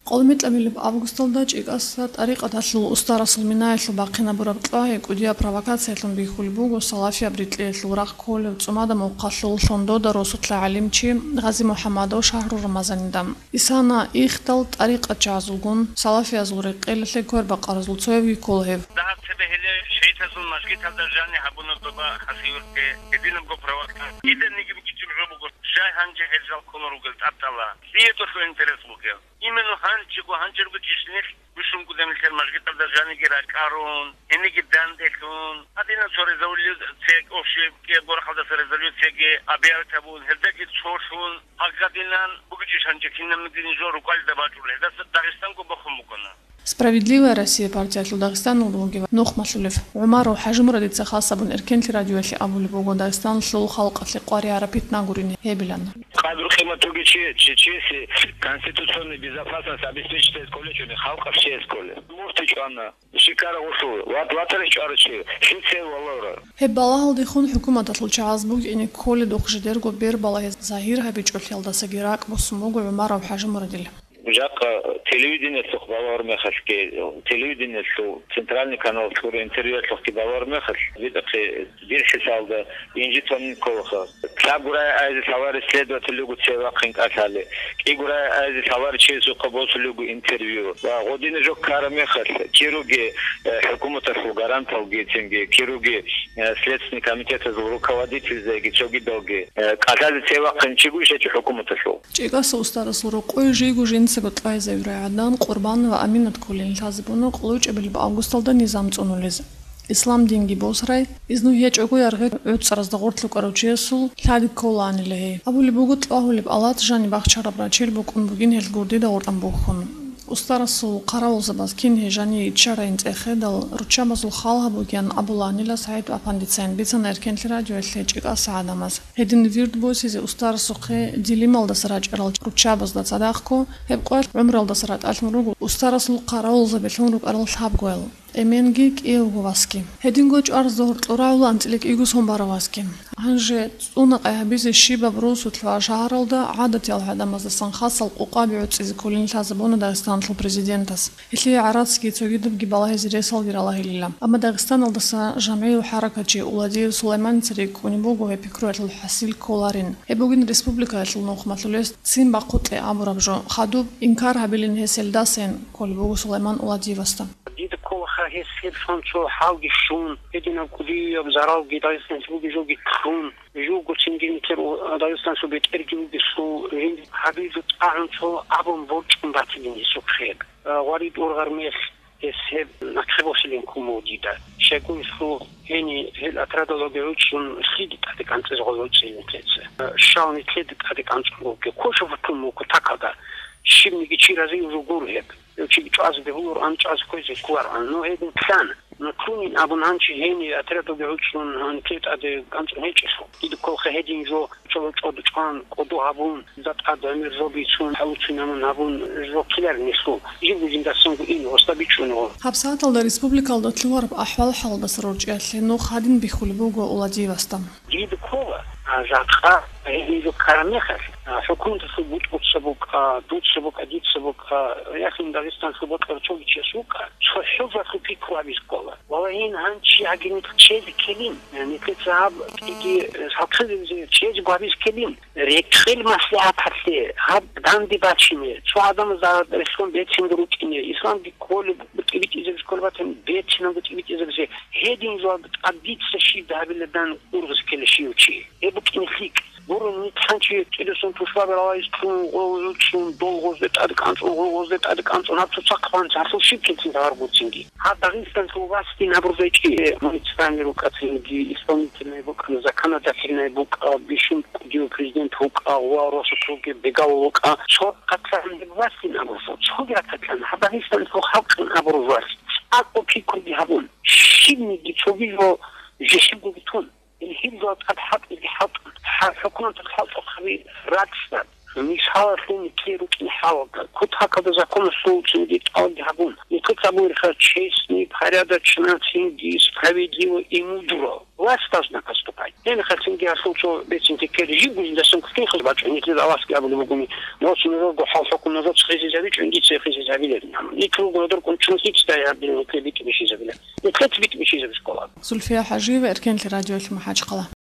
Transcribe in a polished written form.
Qolmetlamilib avgustolda ჭიკასა ტარიყათალ უსტარასლ მინაელლ ბაყინაბურაბ ყაე კუდია პროვოკაციელლ ბიხულბუგო салафия бритлиелл урахколе цумада моққаллул шондода росутла алимчи ғази муҳаммадов шаҳру рамазанидам исана ихтал тариқа чазулгун салафия зури қелле корба қарзулцоеви колхев شيتازون مشكلة الدرجاني حبونا طبعا خسيورك يدينم جو провокация إذا نيجي بيجي بجوبو شاي هنجي هجال كونو قلت أبطلا سيتو شو إنترس بوكيل إيمانو هنجي بتشنيخ بشوم قدام الكل مشكلة الدرجاني كرا كارون إني قدام دكتون هذينا صار زولي تيك أوشي كي بور خالد صار زولي تيك أبيار تبون هذا كي تشوشون هكذا بوجي هنجي كنا مدين جورو كل دباجول هذا داغستان كو بخمو كنا Справедливая Россия партия Дагестан улугива Нухматлулев Умару Хажимуради цахасабун эркенли радиоли абули бого Дагестан шул халқатли қори арапит нагурини хебилан. Кадру хематуги чеси конституционной безопасность обеспечит колледжи халка все школы. Можете чана шикара ушу ватары чарчи шице валора. Хебалал дихун хукумат атлчазбуг ини коли дохждер го бербала захир хабичоли алдасагирак босмуго Умару Хажимурадил. Жака телевидение сухбалар мехашки телевидение су центральный канал скоро интервью сухки балар мехаш видите бирши салда инжитон колха клабура айз савар исследователь лугу цева кинкасали кигура айз савар чезу кабос лугу интервью ва годин жок кара мехаш кируги хукумата су гарантал гетинги кируги следственный комитет руководитель зеги чоги доги казали цева кинчигу шечи хукумата су ჭიკასა უსტარასურო ყოი ჟიგუ ჟინცეგოტყაიზე ვრაადან ყურბან ვა ამინათ კულინ ლაზბონო ყლუჭებელი ავგუსტალდა ნიზამ წუნულიზ ისლამ დინგი ბოსრაი იზნუ ჰეჭოგუ არღე ოწრას და ყურთლუ კაროჩიესულ ლადი კოლანილე აბული ბუგუტ ყაჰულებ ალათ ჟანი ბახჩარაბრა ჩილბუ კუნბუგინ ჰელგურდი და ორტან ბუხუნ უსტარასულ ყარავულზაბას კინჰე ჟანი იჩარაინ წეხედალ რუჩამაზულ ხალხაბუგიან აბულანილა საით აფანდიცენ ბიცან ერკენთლი რადიო ელჭიკას ადამიანს ჰედინ ვირდ ბოსიზე უსტარასუხე დილიმალდა სარაჭერალ რუჩაბას და სადახკო ჰებყვარ უმრალდა სარატ ალმურუ უსტარასულ ყარავულზაბე ლუნუ ყარალ ხაბგოელ Эменги киевгуваски. Хедингоч арзор тораула антилек игусомбараваски. Анже цуна қайабизе шиба брусутла шааралда адат ялхадамазда санхасал қуқаби уцизи колин лазабона Дагестантл президентас. Итли арадски цогидуб гибалахизи ресал виралахилила. Ама Дагестан алдаса жамею харакачи уладир Сулайман царик унибугу вепикру этл хасил коларин. Эбугин республика этл нухматулес цин бақутле абурабжо. Хадуб инкар хабилин хеселдасен колибугу Сулайман уладиваста. هسه فانچو حاوی شون بدون کلی ابزارو گیدایستن سو بیجوگی خون جوگو چنگین تر دایستان سو بیتر جوگی سو حبیب آنچو ابون بوچن باتینی سو خیر واری دورغر میخ هسه نکبوسلین کومودیدا شگون سو هنی هل اترادولوگیوچون خیلی تادکانتز غلوچین تیزه شاونی تید تادکانتز که کوشو فتومو کتاکادا شیمنیگی چیرازی روگوره چی چاز به هور آنچاز کویز کوار آنو هدن کسان نکونین ابونانچی هنی اترادو بیوچون هنکت اده گانچون هیچسو ایدو کوخه هدین جو چلو چود چان کدو هبون زد اده امیر رو بیچون هاوچون همون هبون رو کلر نیسو جیبو زندستان این وستا بیچونو حبسات الدا республикалда тлуарб ахвал халда срочиалли ну хадин бихулбуго уладивастам جیبو کوه زادخا هیچو کارمیخه حکومت سبوت سبوک دوت سبوک ادیت سبوک یخیم داغستان سبوت کرچوی چسوکا چه شوفا خوبی کوابیز کولا ولی این هنچی اگه چیز کلیم یعنی که صاحب که حقیقی چیز کوابیز کلیم ریکخیل مسئله هستی هب دندی بچینه چه آدم زاد رسون بیتیم دروچینه اسلام بی کول بتیبی چیزی کول باتن بیتیم بتیبی چیزی هدین زاد ادیت سشیب دهبیل دن ورز کلشیو چی بکنیخیک برو نیتانچی تلسون توشوا برای تون قوزون دوغوزت ادکانتون قوزت ادکانتون هات ساقفان چارسو شیب کتین دار بودینگی هات داغستان تو واسطی نبروزیچی مونیسپالی رو کاتینگی اسلامی تنای بوک نزاکانا داخلنای بوک بیشون دیو پرزیدنت هوک وارس توگی بگاو هوک چه قطعاً واسطی نبروزد چه قطعاً هات داغستان تو خالق نبروزد اکو پیکردی هبون شیب میگی چوبی رو جشن بودن الحين ذات حق الحق حكومة الخلق خبير راكستا مش حاولين كيرو كي حاول كنت هكذا زكون الصوت اللي تقول هبون يكتب أبو الخاتشيسني بحرادة شناتين دي سبحبي دي وإمودرو واستاذنا كستوكاي يعني خاطر عرفوا بيتين تكرجي ولا كيف خلبات عندي كذا راسك قبل بقومي نوصل نروح حال كنا نروح خيزي جابيك عندي خيزي جابيك نيكرو نقدر كنت شو نسيت تاع بالكليك بشي جابيك نكتب بك بشي جابيك زلفيا حاجي واركان الراديو المحاج قلا